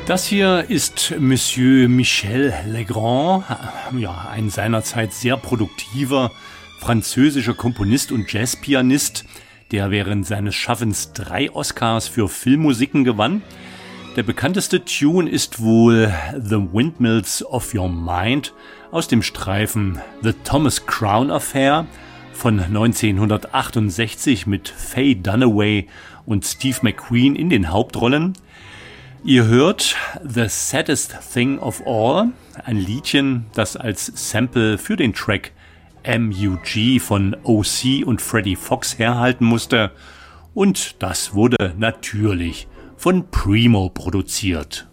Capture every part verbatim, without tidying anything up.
Das hier ist Monsieur Michel Legrand, ja, ein seinerzeit sehr produktiver französischer Komponist und Jazzpianist, der während seines Schaffens drei Oscars für Filmmusiken gewann. Der bekannteste Tune ist wohl The Windmills of Your Mind aus dem Streifen The Thomas Crown Affair von neunzehnhundertachtundsechzig mit Faye Dunaway und Steve McQueen in den Hauptrollen. Ihr hört The Saddest Thing of All, ein Liedchen, das als Sample für den Track M U G von O C und Freddie Fox herhalten musste, und das wurde natürlich von Primo produziert.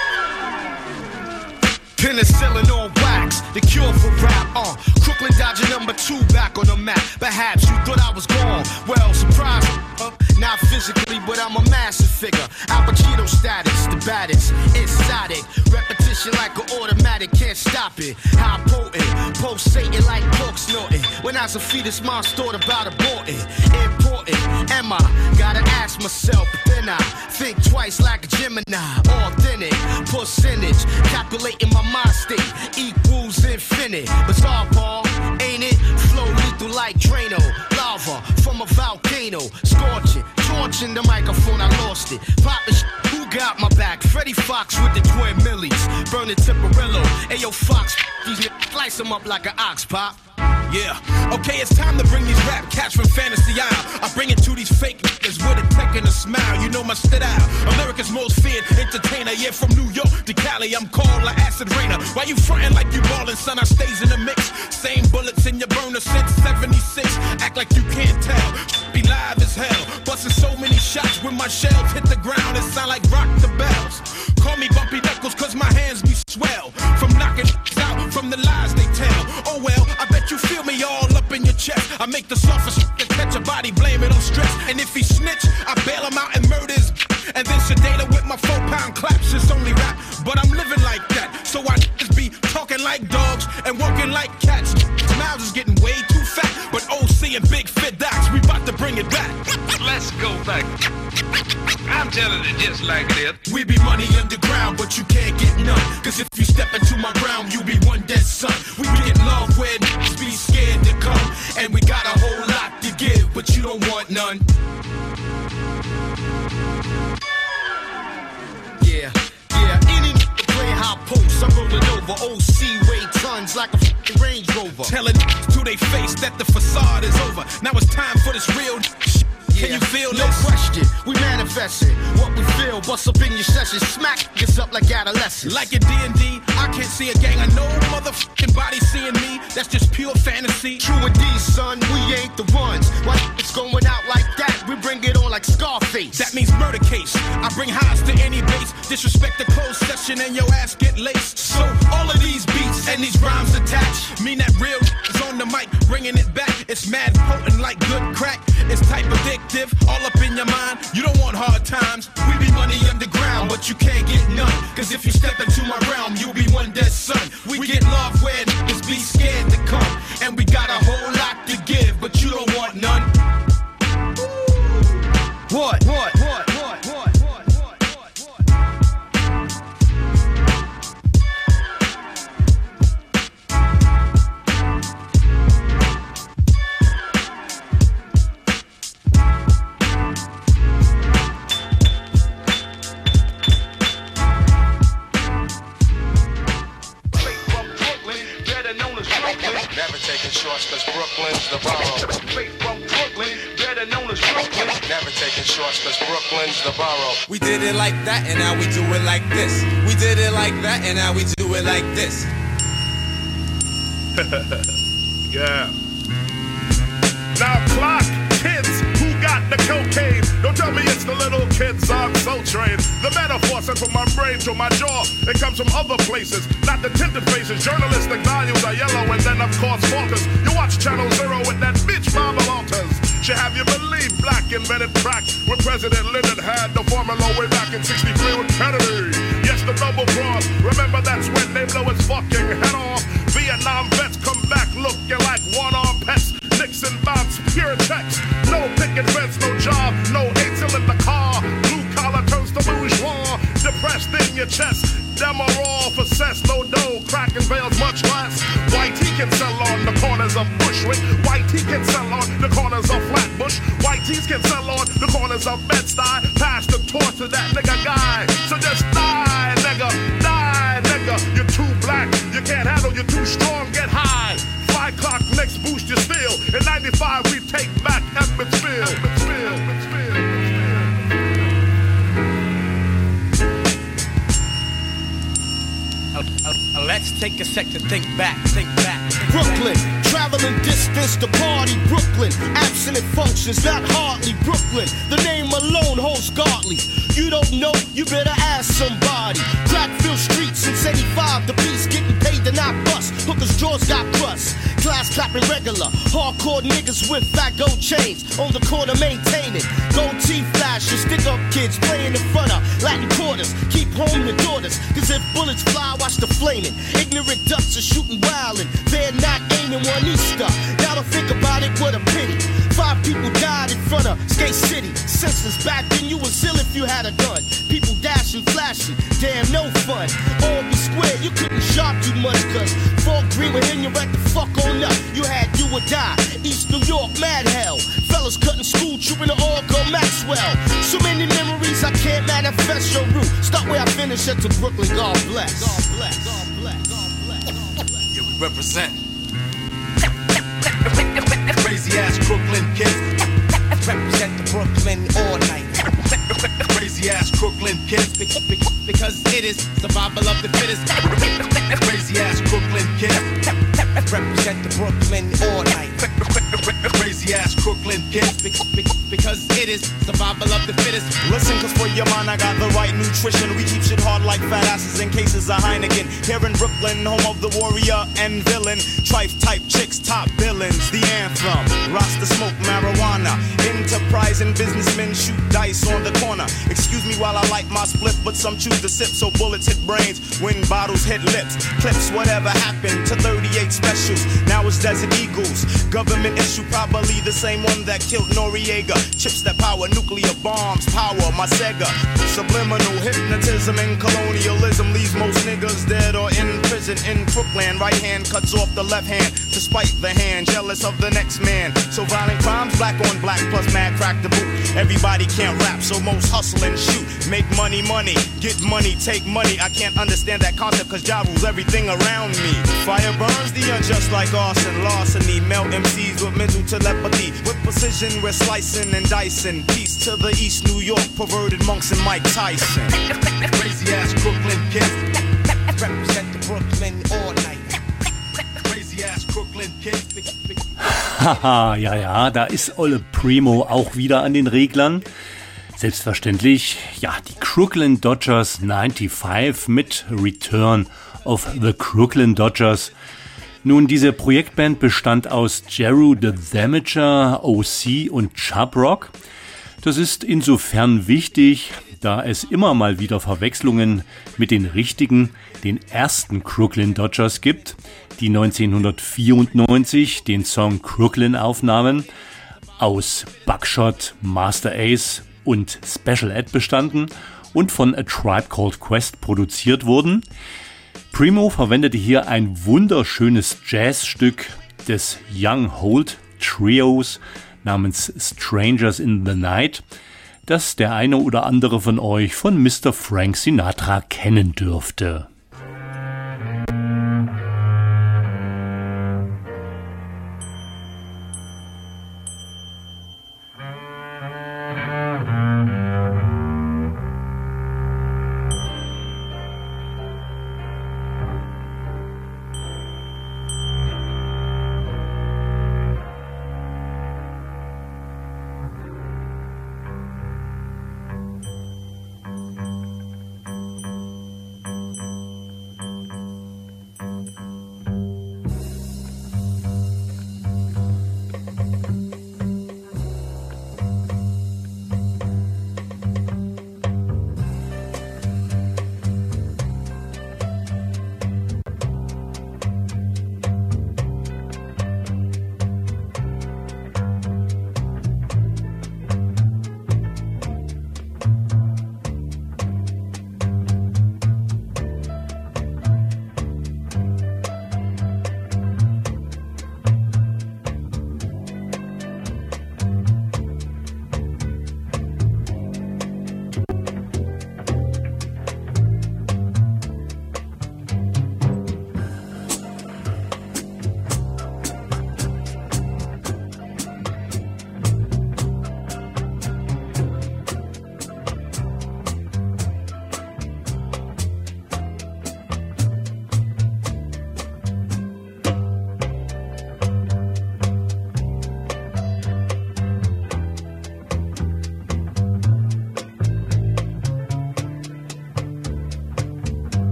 Penicillin on wax, the cure for rap, uh Crooklyn Dodger number two back on the map. Perhaps you thought I was gone, well, surprise, uh, not physically, but I'm a massive figure. Al Pacino status, the baddest, inside it. Repetition like an automatic, can't stop it. How potent, pulsating like pork snorting. When I was a fetus, mom's thought about aborting. Important, am I? Gotta ask myself, but then I think twice like a Gemini. Authentic, percentage, calculating my mind state equals infinite. Bizarre ball, ain't it? Flow lethal like Drano. Lava from a volcano. Scorching, torching the microphone, I lost it. Poppin' sh- who got my back? Freddie Fox with the twin millies. Burning Temperillo. Ayo Fox, these niggas slice them up like an ox pop. Yeah, okay, it's time to bring these rap cats from Fantasy Isle. I bring it to these fake niggas with a tech and a smile. You know my style. America's most feared entertainer. Yeah, from New York to Cali, I'm called like acid rainer. Why you frontin' like you ballin', son? I stays in the mix. Same bullets in your burner since seventy-six. Act like you can't tell. Be live as hell. Bustin' so many shots when my shells hit the ground. It sound like rock the bells. Call me Bumpy Knuckles cause my hands be swell. From knocking out from the lies they tell. Oh well, I bet you feel me all up in your chest. I make the softest and catch a body, blame it on stress. And if he snitch, I bail him out and murder his. And then sedate him with my four pound claps. It's only rap, but I'm living like that. So I just be talking like dogs and walking like cats. Mouths is getting way too fat. But O C and Big Fit Docs, we bout to bring it back. Let's go back. I'm telling it just like this. We be money underground, but you can't get none. Cause if you step into my realm, you be one dead son. We get love where niggas be scared to come. And we got a whole lot to give, but you don't want none. Yeah, yeah, any nigga play high post, I'm rolling over. O C weigh tons like a f***ing Range Rover. Telling to they face that the facade is over. Now it's time for this real shit. Can you feel no this? No question, we manifesting what we feel. Bust up in your session, smack gets up like adolescents. Like a D and D, I can't see a gang of no motherfucking body seeing me. That's just pure fantasy. True indeed, son, we ain't the ones. Why it's going out like that? We bring it on like Scarface. That means murder case. I bring highs to any base. Disrespect the closed session and your ass get laced. So all of these beats and these rhymes attached mean that real is on the mic, bringing it back. It's mad potent like good crack. It's type addictive, all up in your mind. You don't want hard times. We be money underground, but you can't get none. Cause if you step into my realm, you'll be one dead son. We get love where niggas be scared to come. And we got a whole lot to give, but you don't want none. What? What? What? What? What? Never taking shorts cause Brooklyn's the borough. Straight from Brooklyn, better known as Brooklyn. Never taking shorts cause Brooklyn's the borough. We did it like that and now we do it like this. We did it like that and now we do it like this. Yeah. Now clock, kids, who got the cocaine? Don't tell me it's the little kids on Soul Train. The metaphor sent from my brain to my jaw. It comes from other places, not the tinted faces. Journalistic values are yellow and then of course falters. You watch Channel Zero with that bitch Mama Walters. She have you believe black invented crack when President Lyndon had the formula way back in sixty-three with Kennedy. Yes, the double cross. Remember that's when they blow his fucking head off. Vietnam vets come back looking like one-armed pets. Nixon bombs, pure checks. No picket fence, no job, no eight till in the car. Blue collar turns to bourgeois. Depressed in your chest. can sell on the corners of Bushwick. White tee can sell on the corners of Flatbush. White tees can sell on the corners of Bed-Stuy. Pass the torch to that nigga guy. So just die, nigga, die, nigga. You're too black, you can't handle, you're too strong, get high. Five o'clock next boost your steel. In ninety-five we take back Edmondsville. Edmondsville, Edmondsville. Uh, uh, let's take a sec to think back, think back. Think Brooklyn, back. traveling distance to party. Brooklyn, absent functions, not hardly. Brooklyn, the name alone holds godly. You don't know, you better ask somebody. Crackville streets since eighty-five, the piece getting paid to not bust. Hookers' jaws got crust. Class clapping regular, hardcore niggas with fat gold chains on the corner maintaining. Gold teeth flashes, stick up kids playing in front of Latin quarters. Keep home the daughters, cause if bullets fly, watch the flaming. Ignorant ducks are shooting wildin', they're not aiming one Easter. Now to think about it, what a pity. Five people died in front of Skate City. Senseless back then, you was ill if you had a gun. People dashing, flashing, damn no fun. Albee Square, you couldn't shop too much, cause Fort Greene would hit you right the fuck on up. You had do or die. East New York, mad hell. Fellas cutting school, trooping to Oracle Maxwell. So many memories I can't manifest your route. Start where I finish at to Brooklyn, God bless. God bless. God bless. God bless. Yeah, we represent. Crazy ass Brooklyn kids. Represent the Brooklyn all night. Crazy ass Brooklyn kids. Because it is survival of the fittest. Crazy ass Brooklyn kids. Represent the Brooklyn all night. Crazy ass Brooklyn kids. Because it is survival of the fittest. Listen, cause for your mind I got the right nutrition. We keep shit hard like fat asses in cases of Heineken. Here in Brooklyn, home of the warrior and villain. Trife type chicks, top villains, the anthem. Rasta smoke marijuana. Enterprising businessmen shoot dice on the corner. Excuse me while I light my split, but some choose to sip so bullets hit brains when bottles hit lips. Clips, whatever happened to thirty-eight specials. Now it's Desert Eagles. Government issue, probably the same one that killed Noriega. Chips that power nuclear bombs, power my Sega. Subliminal hypnotism and colonialism leaves most niggas dead or in prison in Brooklyn. Right hand cuts off the left hand to spite the hand, jealous of the next man. So violent crimes, black on black, plus mad crack the boot. Everybody can't rap, so most hustle and shoot. Make money, money, get money, take money. I can't understand that concept cause Ja rules everything around me. Fire burns the unjust like arson, larceny. Melt M Cs with mental telepathy. With precision we're slicing and dicing. Peace to the East New York, perverted monks and Mike Tyson. Crazy ass Brooklyn kids. Represent the Brooklyn all night. Crazy ass Brooklyn kids. Haha, ja, ja, da ist Olle Primo auch wieder an den Reglern. Selbstverständlich, ja, die Crooklyn Dodgers neunundneunzig mit Return of the Crooklyn Dodgers. Nun, diese Projektband bestand aus Jeru the Damager, O C und Chubb Rock. Das ist insofern wichtig, da es immer mal wieder Verwechslungen mit den richtigen, den ersten Crooklyn Dodgers gibt, die neunzehnhundertvierundneunzig den Song Crooklyn aufnahmen, aus Buckshot, Master Ace und Special Ed bestanden und von A Tribe Called Quest produziert wurden. Primo verwendete hier ein wunderschönes Jazzstück des Young Holt Trios namens Strangers in the Night, das der eine oder andere von euch von Mister Frank Sinatra kennen dürfte.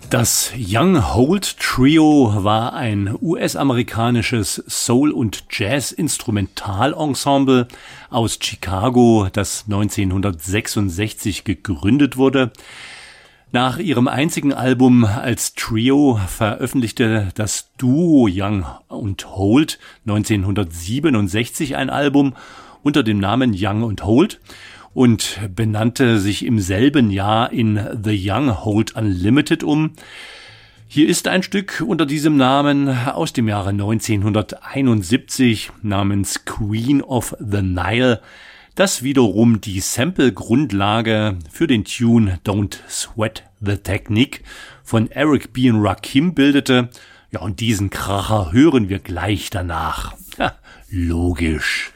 Das Young Holt Trio war ein U S-amerikanisches Soul- und Jazz-Instrumentalensemble aus Chicago, das neunzehnhundertsechsundsechzig gegründet wurde. Nach ihrem einzigen Album als Trio veröffentlichte das Duo Young und Holt neunzehnhundertsiebenundsechzig ein Album unter dem Namen Young und Holt und benannte sich im selben Jahr in The Young Holt Unlimited um. Hier ist ein Stück unter diesem Namen aus dem Jahre neunzehnhunderteinundsiebzig namens Queen of the Nile, das wiederum die Sample-Grundlage für den Tune Don't Sweat the Technique von Eric B. und Rakim bildete. Ja, und diesen Kracher hören wir gleich danach. Ja, logisch.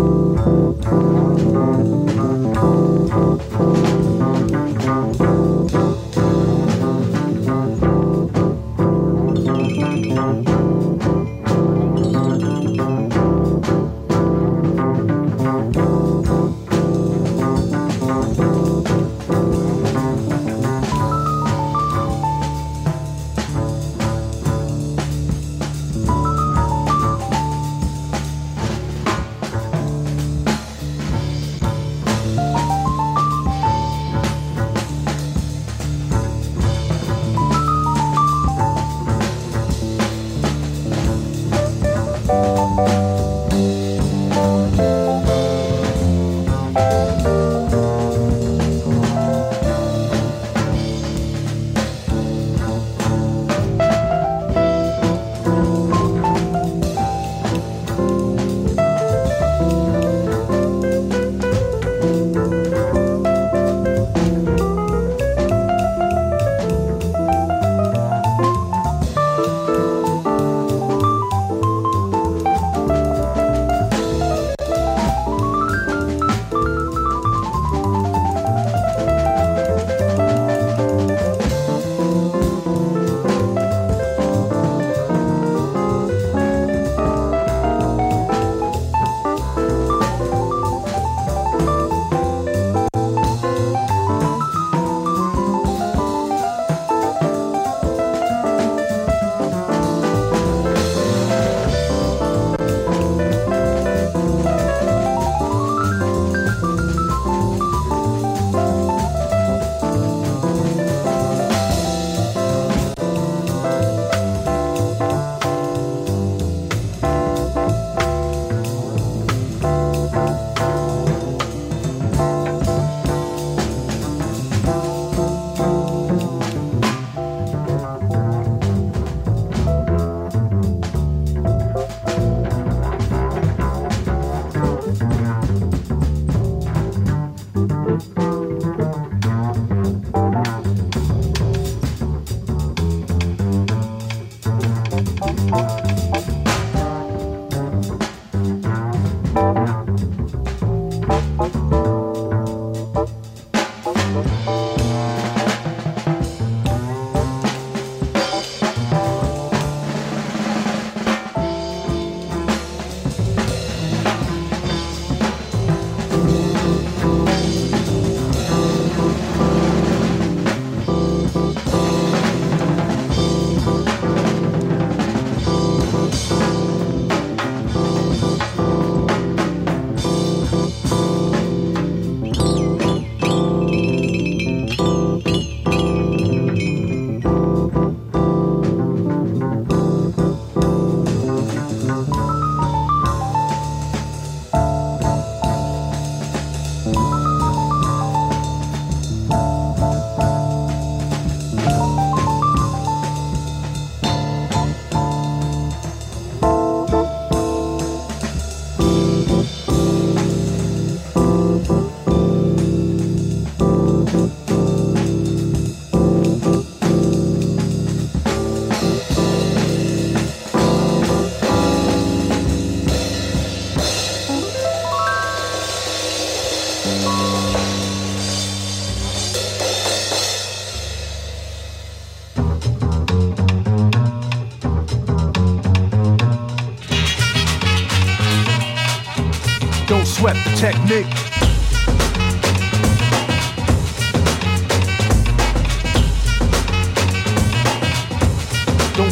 Don't sweat the technique.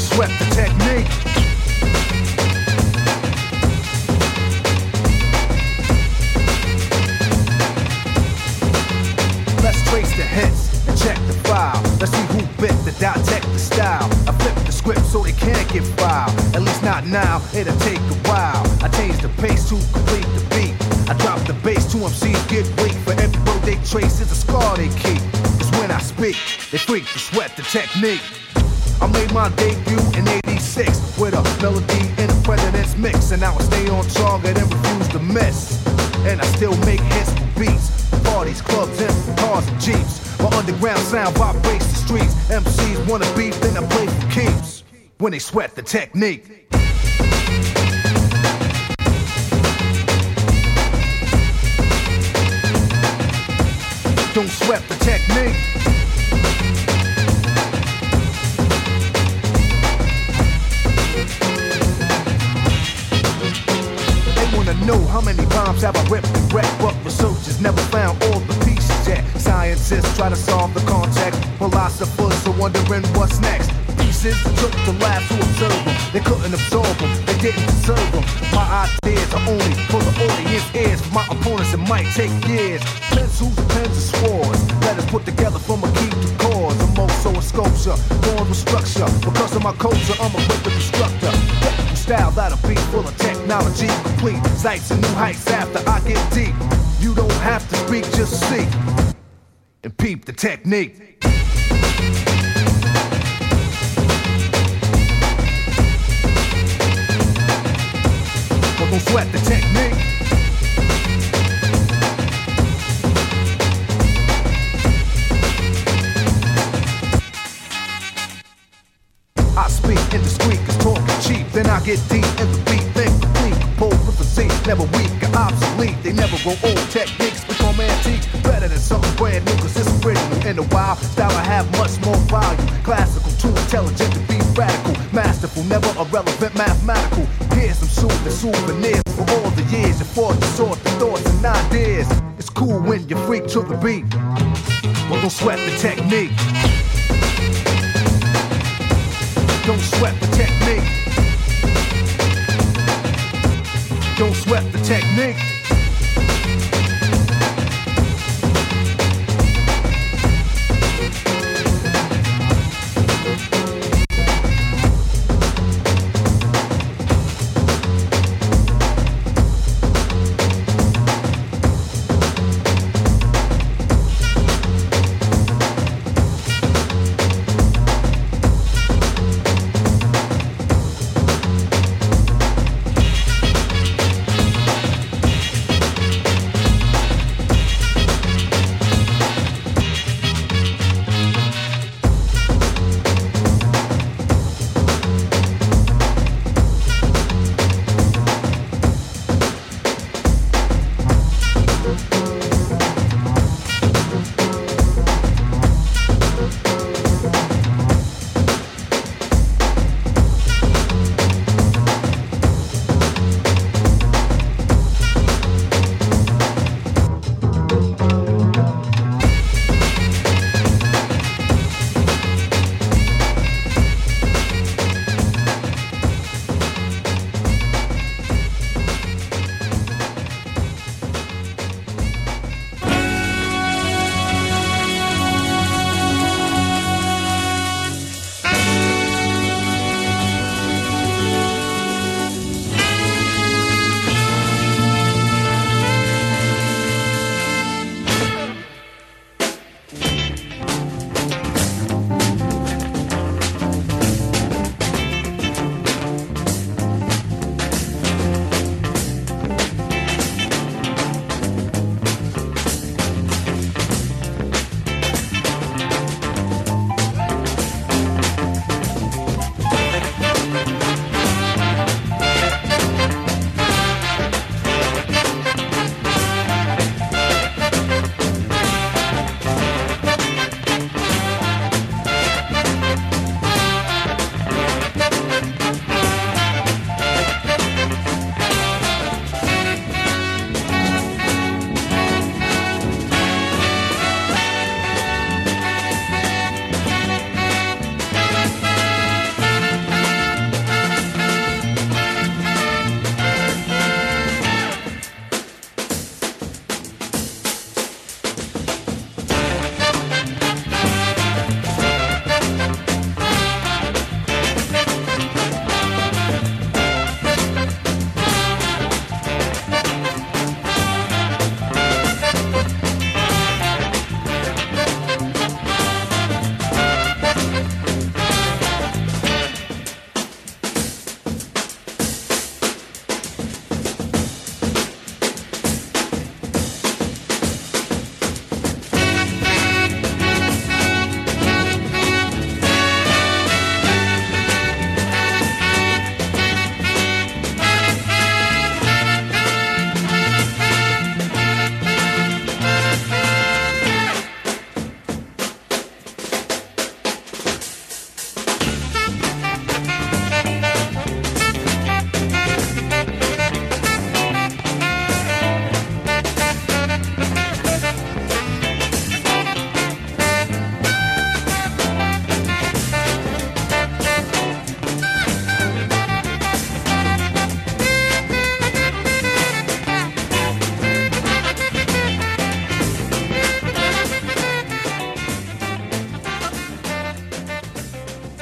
sweat the technique. Let's trace the hits and check the file. Let's see who bit the dissect the style. I flip the script so they can't get filed. At least not now, it'll take a while. I change the pace to complete the beat. I drop the bass to M Cs get weak. For every word they trace is a scar they keep. Cause when I speak, they freak to sweat the technique. I made my debut in eighty-six with a melody in a president's mix. And now I stay on target and refuse to miss. And I still make hits for beats. Parties, clubs, and cars and jeeps. My underground sound vibrates the streets. M Cs wanna beef, then I play for keeps. When they sweat the technique. Don't sweat the technique. They wanna know how many bombs have I ripped and wrecked, but researchers never found all the pieces yet. Scientists try to solve the context, philosophers are wondering what's next. Pieces took the lab to observe them. They couldn't absorb them, they didn't deserve them. My ideas are only for the audience ears. For my opponents it might take years. Pencils, pens, and swords. Letters put together from a key to cause. I'm also a sculpture, born with structure. Because of my culture, I'm a wicked instructor. Technical style that'll be full of technology. Complete sights and new heights after I get deep. You don't have to speak, just see. And peep the technique. Don't sweat the technique. I speak indiscreet, cause talking cheap. Then I get deep in the beat, think complete. Composed with a Z, never weak or obsolete. They never grow old, techniques become antique. Better than something brand new, cause it's original. In a while, style I have much more value. Classical, too intelligent to be radical. Masterful, never irrelevant, mathematical. Here's some soothing souvenirs for all the years you fought to sort the thoughts and ideas. It's cool when you freak to the beat. Well, don't sweat the technique. Don't sweat the technique. Don't sweat the technique.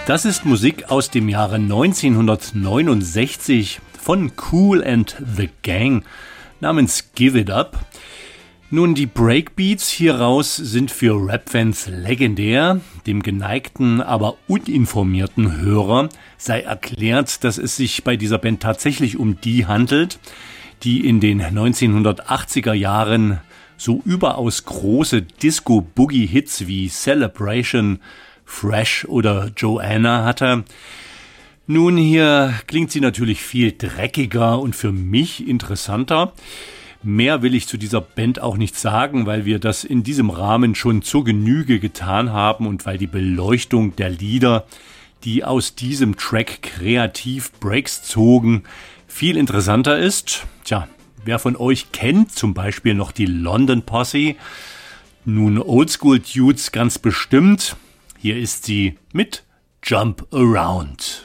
Das ist Musik aus dem Jahre neunzehnhundertneunundsechzig von Kool and the Gang namens Give It Up. Nun, die Breakbeats hieraus sind für Rap-Fans legendär. Dem geneigten, aber uninformierten Hörer sei erklärt, dass es sich bei dieser Band tatsächlich um die handelt, die in den neunzehnhundertachtziger Jahren so überaus große Disco-Boogie-Hits wie Celebration, Fresh oder Joanna hatte. Nun, hier klingt sie natürlich viel dreckiger und für mich interessanter. Mehr will ich zu dieser Band auch nicht sagen, weil wir das in diesem Rahmen schon zur Genüge getan haben und weil die Beleuchtung der Lieder, die aus diesem Track kreativ Breaks zogen, viel interessanter ist. Tja, wer von euch kennt zum Beispiel noch die London Posse? Nun, Oldschool-Dudes ganz bestimmt. Hier ist sie mit Jump Around.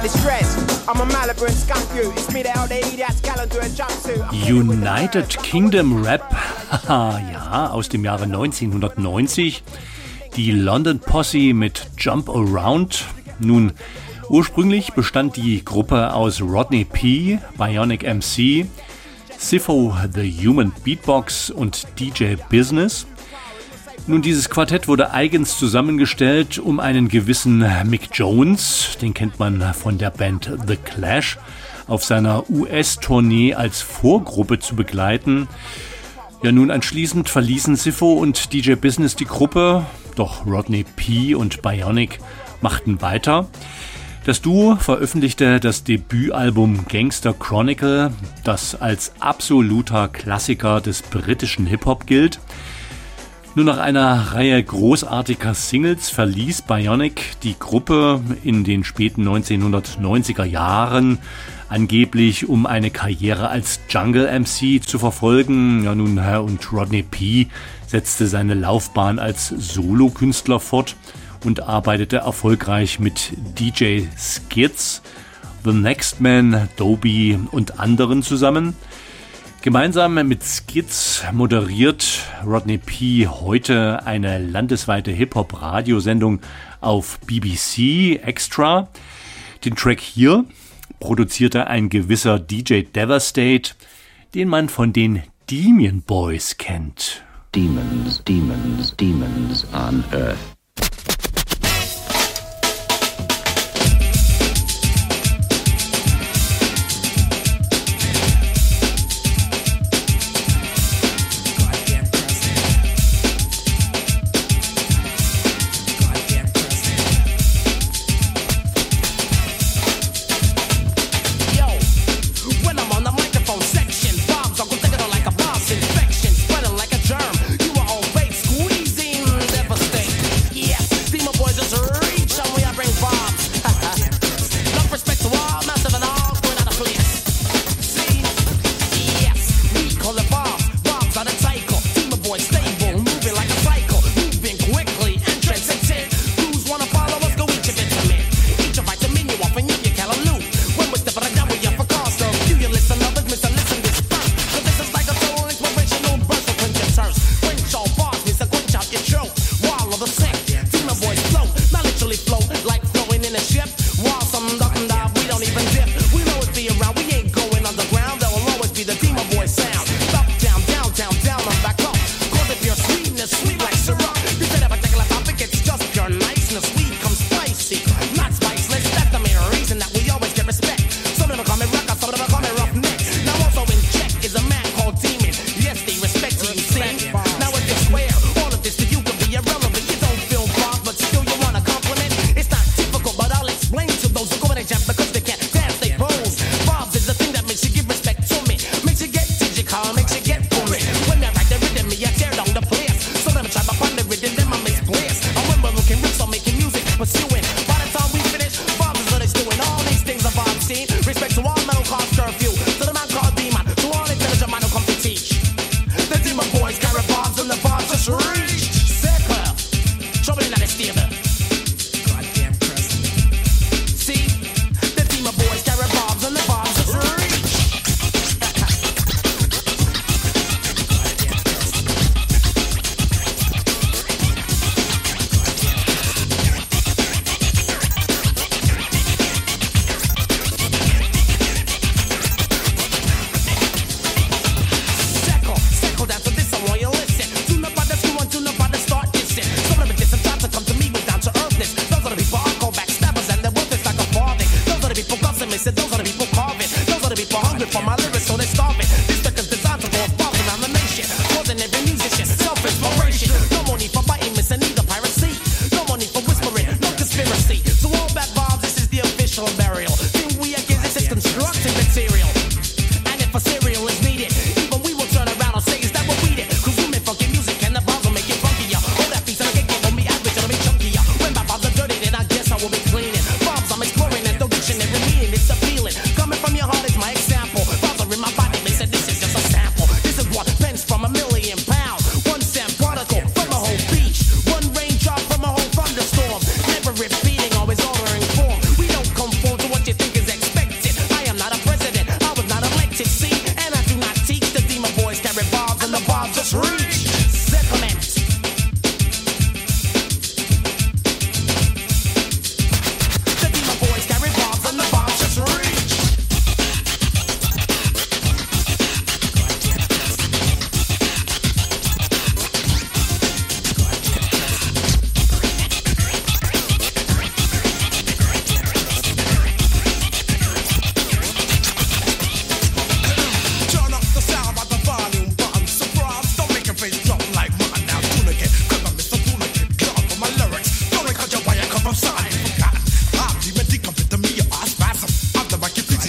United Kingdom Rap, ja, aus dem Jahre neunzehnhundertneunzig. Die London Posse mit Jump Around. Nun, ursprünglich bestand die Gruppe aus Rodney P., Bionic M C, Siffo the Human Beatbox und D J Business. Nun, dieses Quartett wurde eigens zusammengestellt, um einen gewissen Mick Jones, den kennt man von der Band The Clash, auf seiner U S-Tournee als Vorgruppe zu begleiten. Ja, nun anschließend verließen Siffo und D J Business die Gruppe, doch Rodney P. und Bionic machten weiter. Das Duo veröffentlichte das Debütalbum Gangster Chronicle, das als absoluter Klassiker des britischen Hip-Hop gilt. Nur nach einer Reihe großartiger Singles verließ Bionic die Gruppe in den späten neunzehnhundertneunziger Jahren, angeblich um eine Karriere als Jungle M C zu verfolgen. Ja, nun, und Rodney P. setzte seine Laufbahn als Solokünstler fort und arbeitete erfolgreich mit D J Skids, The Next Man, Dobie und anderen zusammen. Gemeinsam mit Skids moderiert Rodney P. heute eine landesweite Hip-Hop-Radiosendung auf B B C Extra. Den Track hier produzierte ein gewisser D J Devastate, den man von den Demian Boys kennt. Demons, demons, demons on earth.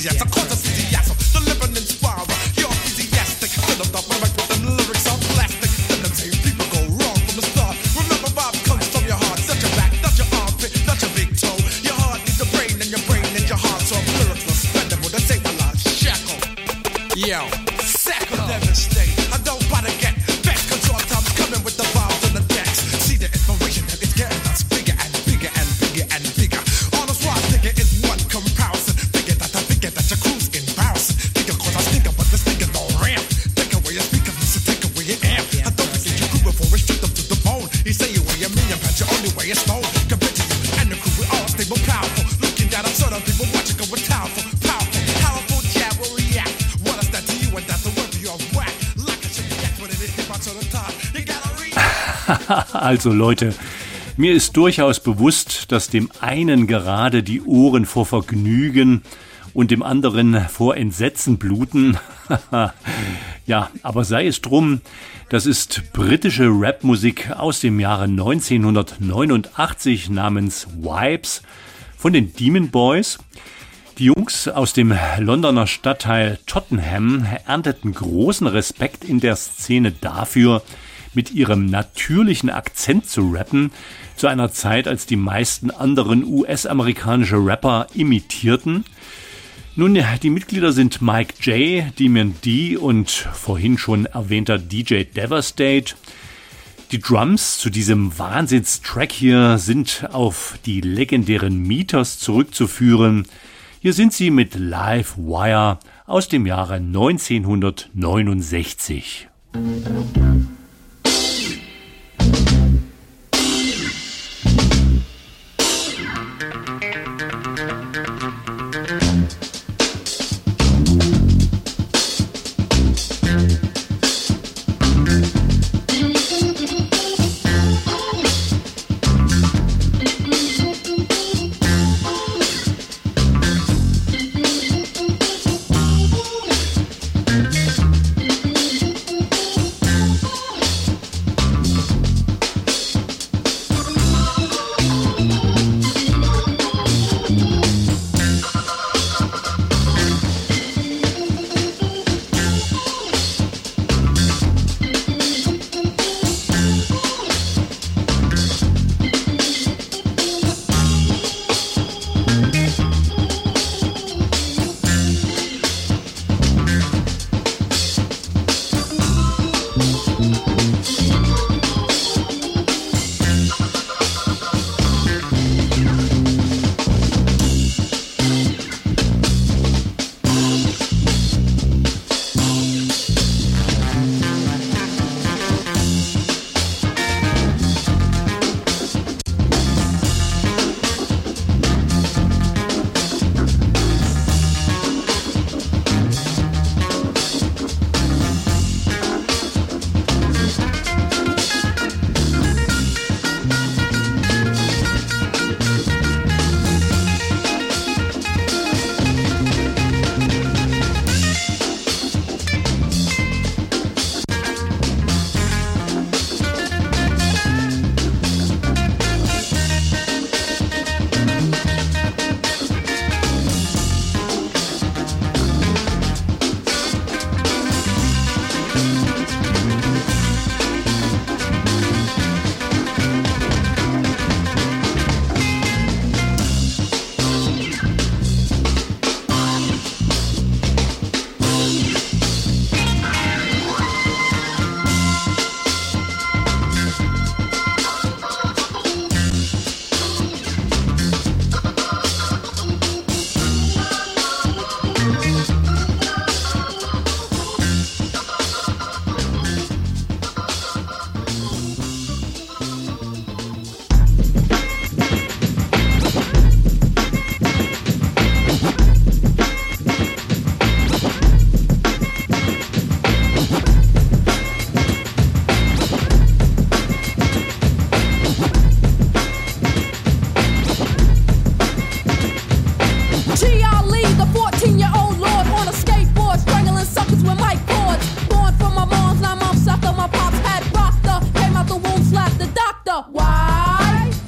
yes, of course it's easy, yes. The living inspirer, you're enthusiastic. Fill up the mic with them lyrics on plastic. Then them same people go wrong from the start. Remember, vibe comes from your heart, not your back, not your armpit, not your big toe. Your heart needs a brain, and your brain and your heart. So lyrics are spendable, they take my life shackle. Yo, sackle, devastate. I don't bother get vexed, cause your time's coming with the vibes on the decks. See the inspiration that it's getting us bigger and bigger and bigger and bigger. All this raw nigga is one comparison. Figure that I figure that your crew's embarrassing. Figure cause I think but this nigga don't ramp. Take away your speakers, listen, take away your amp. I don't forget your crew before we strip them to the bone. You say you weigh a million pounds, your only way is stone. Compared to you and the crew, we all stable, powerful. Looking down on certain people, watching go with powerful, powerful, powerful jab will react. What is that to you and that's the word you're whack. Like I should react when it is hip hop to the top. You gotta read. Also Leute, mir ist durchaus bewusst, dass dem einen gerade die Ohren vor Vergnügen und dem anderen vor Entsetzen bluten. Ja, aber sei es drum, das ist britische Rapmusik aus dem Jahre neunzehnhundertneunundachtzig namens Vibes von den Demon Boys. Die Jungs aus dem Londoner Stadtteil Tottenham ernteten großen Respekt in der Szene dafür, mit ihrem natürlichen Akzent zu rappen, zu einer Zeit, als die meisten anderen U S-amerikanische Rapper imitierten. Nun, die Mitglieder sind Mike J, Demian D und vorhin schon erwähnter D J Devastate. Die Drums zu diesem Wahnsinnstrack hier sind auf die legendären Meters zurückzuführen. Hier sind sie mit Live Wire aus dem Jahre neunzehnhundertneunundsechzig.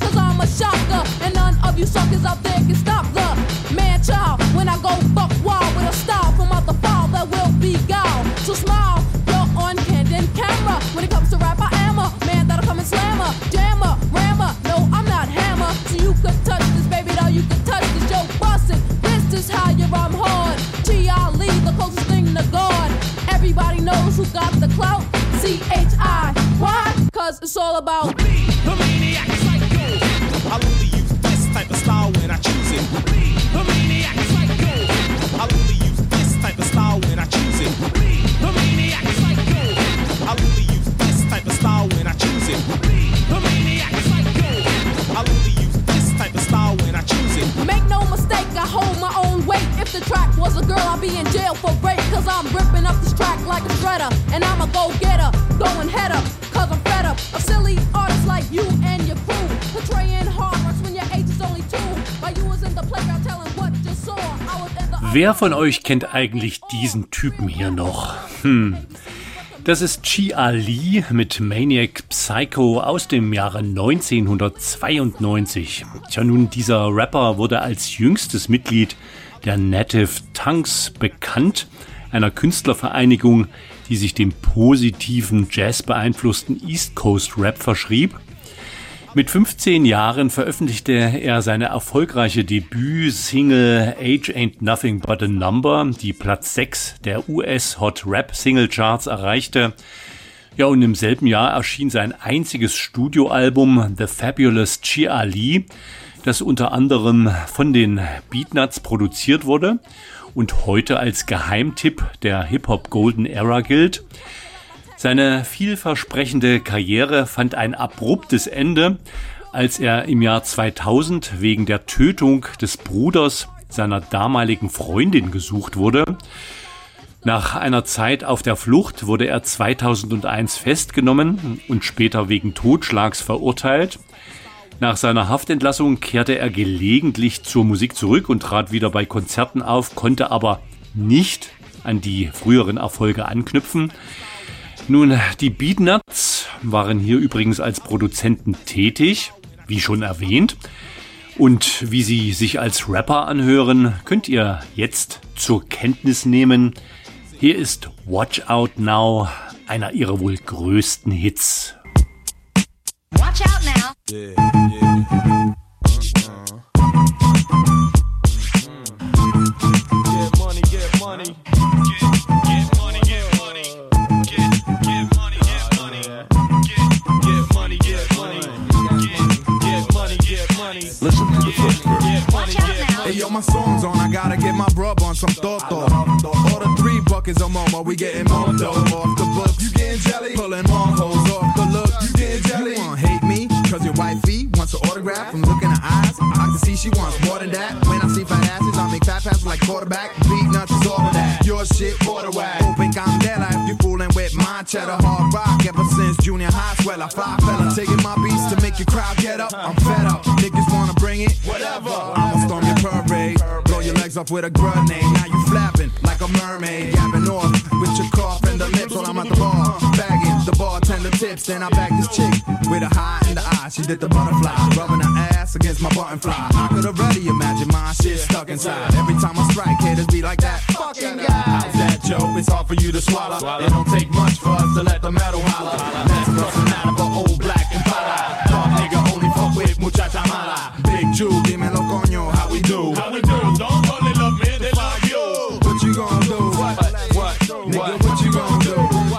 of you suckers out there can stop the man child when I go buck wild. who got the clout? C H I. Why? Cause it's all about me, the maniac psycho. I'll only use this type of style when I choose it. Me, the maniac psycho. I'll only use this type of style when I choose it. Me, the maniac psycho. I'll only use this type of style when I choose it. Me, the maniac psycho. I'll only use this type of style when I choose it. Make no mistake, I hold my own weight. If the track was a girl, I'll be in jail for rape. Cause I'm ripping up this track like a shredder. And I'm a go-getter, going head up. Cause I'm fed up of silly artists like you and your crew. Portraying hard works when your age is only two. While you was in the playground telling what you saw. I was in the... Wer von euch kennt eigentlich diesen Typen hier noch? Hm... Das ist Chia Lee mit Maniac Psycho aus dem Jahre neunzehnhundertzweiundneunzig. Tja, nun, dieser Rapper wurde als jüngstes Mitglied der Native Tongues bekannt, einer Künstlervereinigung, die sich dem positiven, Jazz-beeinflussten East Coast Rap verschrieb. Mit fünfzehn Jahren veröffentlichte er seine erfolgreiche Debüt-Single Age Ain't Nothing But a Number, die Platz sechs der U S Hot Rap Single Charts erreichte. Ja, und im selben Jahr erschien sein einziges Studioalbum The Fabulous Chia Lee, das unter anderem von den Beatnuts produziert wurde und heute als Geheimtipp der Hip-Hop Golden Era gilt. Seine vielversprechende Karriere fand ein abruptes Ende, als er im Jahr zweitausend wegen der Tötung des Bruders seiner damaligen Freundin gesucht wurde. Nach einer Zeit auf der Flucht wurde er zweitausendeins festgenommen und später wegen Totschlags verurteilt. Nach seiner Haftentlassung kehrte er gelegentlich zur Musik zurück und trat wieder bei Konzerten auf, konnte aber nicht an die früheren Erfolge anknüpfen. Nun, die Beatnuts waren hier übrigens als Produzenten tätig, wie schon erwähnt. Und wie sie sich als Rapper anhören, könnt ihr jetzt zur Kenntnis nehmen. Hier ist Watch Out Now, einer ihrer wohl größten Hits. Watch out now. Yeah, yeah. Get money, get money. Listen to the first verse. Hey yo, my song's on, I gotta get my brub on some Toto. Order three buckets of Momo, we getting more dough off the books. You getting jelly? Pulling more hoes off the look. You getting jelly? You wanna hate me? Cause your wifey wants an autograph from looking in her eyes. I can see she wants more than that. When I see fat asses, I make fat passes like quarterback. Beatnuts is all of that. Your shit, water whack. Open candela if you fooling with my cheddar. Hard rock ever since junior high. Swell, I fly fella. Taking my beats to make your crowd get up. I'm fed up. Niggas wanna bring it? Whatever. I'ma storm your parade. Blow your legs off with a grenade. Now you flapping like a mermaid. Gapping off with your cough and the lips while I'm at the bar. Bagging the bartender tips. Then I bag this chick with a high in the eye. She did the butterfly. Rubbing her ass against my button fly. I could already imagine my shit stuck inside. Every time I strike, haters be like that fucking guy. How's that, Joe? It's hard for you to swallow. It don't take much for us to let the metal holler. That's bustin' out of an old black Impala. Dog nigga only fuck with muchacha mala. Big Jew, dímelo coño, how we do? How we do? Don't only love me, they love you. What you gon' do? What? What? Nigga, What? what you gon' do?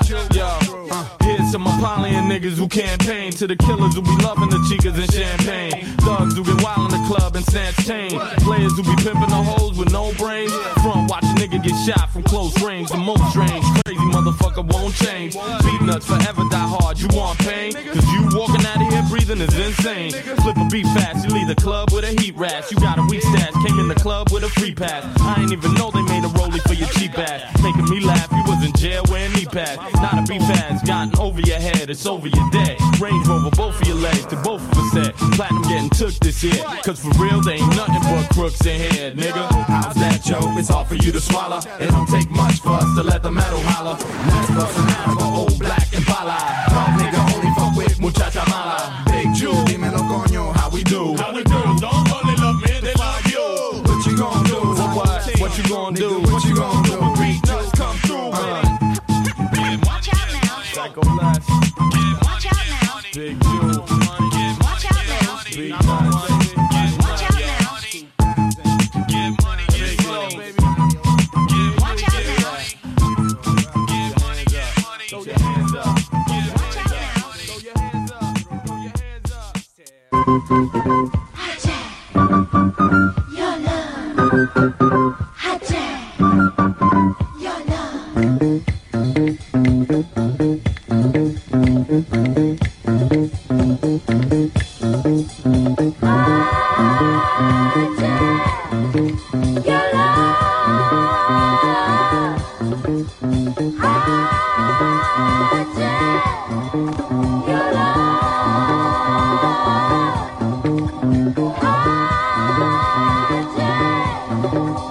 Yo, uh, here's some Apollyon niggas who campaign to the killers who be loving the chicas and champagne. Thugs who get wild in the club and snatch chain. Players who be pimping the hoes with no brains. Front watch a nigga get shot from close range. The most strange, crazy motherfucker won't change. Beatnuts forever die hard, you want pain? Cause you walking out of here breathing is insane. Flip a beat fast, you leave the club with a heat rash. You got a weak stash, came in the club with a free pass. I ain't even know they made a rollie for your cheap ass. Making me laugh, you was in jail wearing knee pads. Not a beat fast, gotten over your head, it's over your dead. Range Rover, both of your legs, to both of us said. Platinum getting took this year, cause for real they ain't nothing but crooks in here, nigga. How's that, Joe? It's hard for you to swallow. It don't take much for us to let the metal holler. That's bustin' out of an old black Impala. Dog nigga only fuck with muchacha mala. Big Jew, dímelo coño, how we do? How we do? Don't only love me, they love you. What you gon' do? What? What, what you gon' do? Nigga, what you gon' do? Beatnuts come through, uh. Watch out now. Psycho Blast. Watch out now. Big Jew. Watch out now. Beatnuts. Watch out now. Big Flow, baby. Watch out now.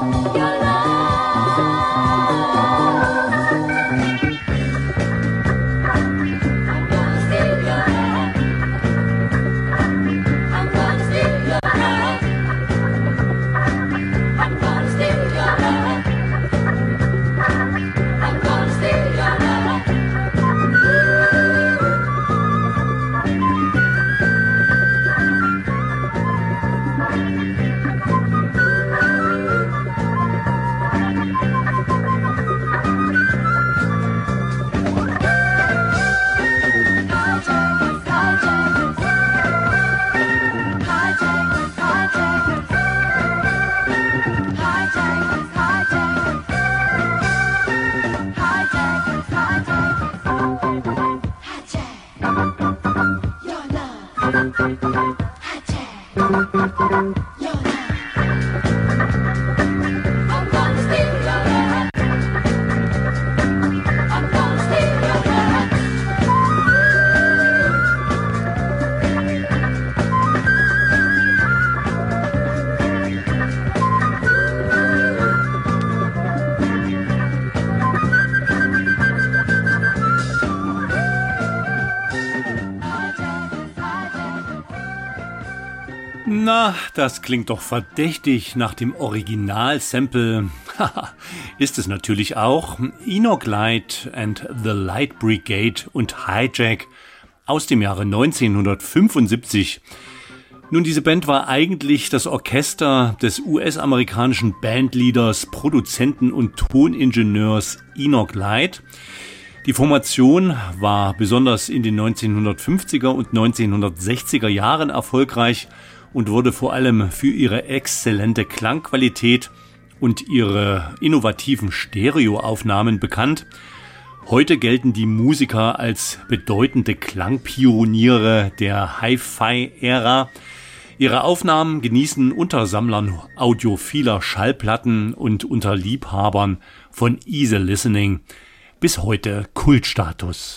Na, das klingt doch verdächtig nach dem Original-Sample. Haha, ist es natürlich auch. Enoch Light and the Light Brigade und Hijack aus dem Jahre neunzehnhundertfünfundsiebzig. Nun, diese Band war eigentlich das Orchester des U S-amerikanischen Bandleaders, Produzenten und Toningenieurs Enoch Light. Die Formation war besonders in den neunzehnhundertfünfziger und neunzehnhundertsechziger Jahren erfolgreich und wurde vor allem für ihre exzellente Klangqualität und ihre innovativen Stereoaufnahmen bekannt. Heute gelten die Musiker als bedeutende Klangpioniere der Hi-Fi-Ära. Ihre Aufnahmen genießen unter Sammlern audiophiler Schallplatten und unter Liebhabern von Easy Listening bis heute Kultstatus.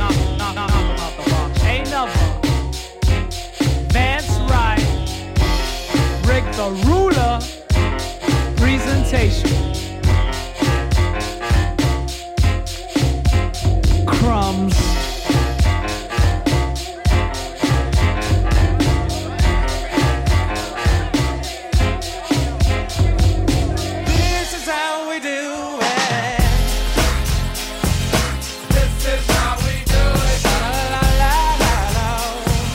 knock, knock, knock 'em out the box. Ain't never. Vance Wright, Rick the Ruler, presentation. Crumbs. This is how we do it. This is how we do it. La la la la la.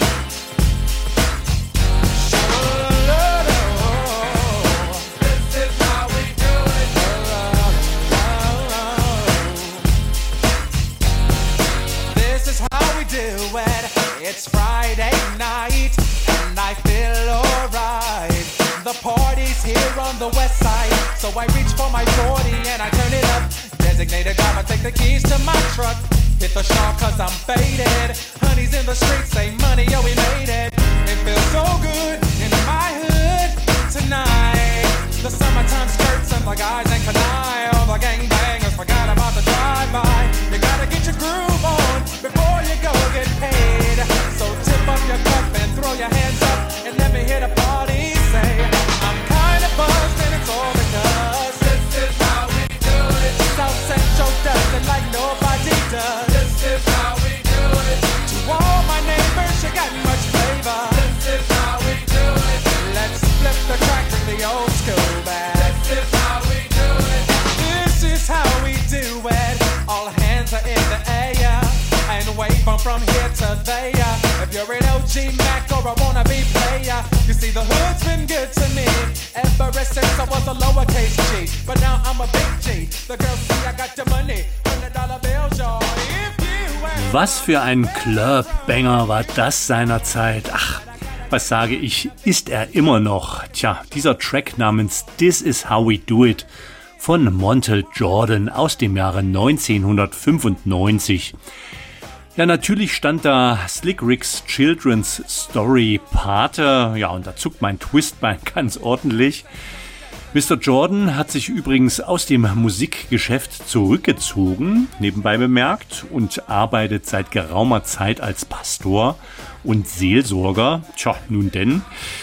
It's Friday night and I feel alright. The party's here on the west side, so I reach for my forty and I turn it up. Designated driver, take the keys to my truck. Hit the shop cause I'm faded. Honey's in the streets, say money, yo we made it. It feels so good in my hood tonight. The summertime skirts and the guys ain't canine. All the gangbangers forgot about the drive-by. You gotta get your groove on before you go get paid. So tip up your cup and throw your hands up and let me hear the party say, I'm kinda buzzed and it's all because this is how we do it. South Central does it like nobody does. This is how we do it. To all my neighbors, you got much flavor. This is how we do it. Let's flip the track to the old school back. This is how we do it. This is how we do it. All hands are in the air and wave them from here to there. If you're an O G Mac or a wannabe player, you see the hood's been good to me ever since I was a lowercase G. But now I'm a big G. The girls see I got the money. Hundred dollar bills, y'all. If you were... Was für ein Club-Banger war das seinerzeit. Ach, was sage ich, ist er immer noch. Tja, dieser Track namens This Is How We Do It von Montel Jordan aus dem Jahre neunzehnhundertfünfundneunzig. Ja, natürlich stand da Slick Rick's Children's Story Pate. Ja, und da zuckt mein Twistbein ganz ordentlich. Mister Jordan hat sich übrigens aus dem Musikgeschäft zurückgezogen, nebenbei bemerkt, und arbeitet seit geraumer Zeit als Pastor und Seelsorger. Tja, nun denn.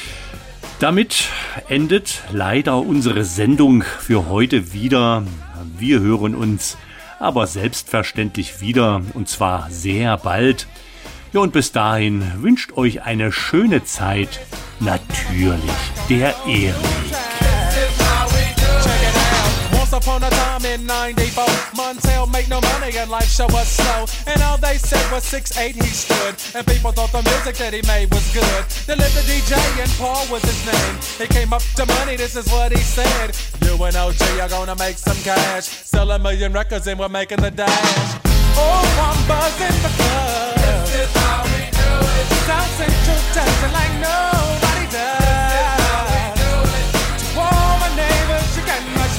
Damit endet leider unsere Sendung für heute wieder. Wir hören uns aber selbstverständlich wieder, und zwar sehr bald. Ja, und bis dahin wünscht euch eine schöne Zeit. Natürlich der Erik. Once upon a time in ninety-four, Montel made no money and life show was slow. And all they said was six eight he stood, and people thought the music that he made was good. They lived the D J and Paul was his name. He came up to money, this is what he said. You and O G are gonna make some cash, sell a million records and we're making the dash. Oh, I'm buzzing the club. This is how we do it. South Central dancing like nobody does.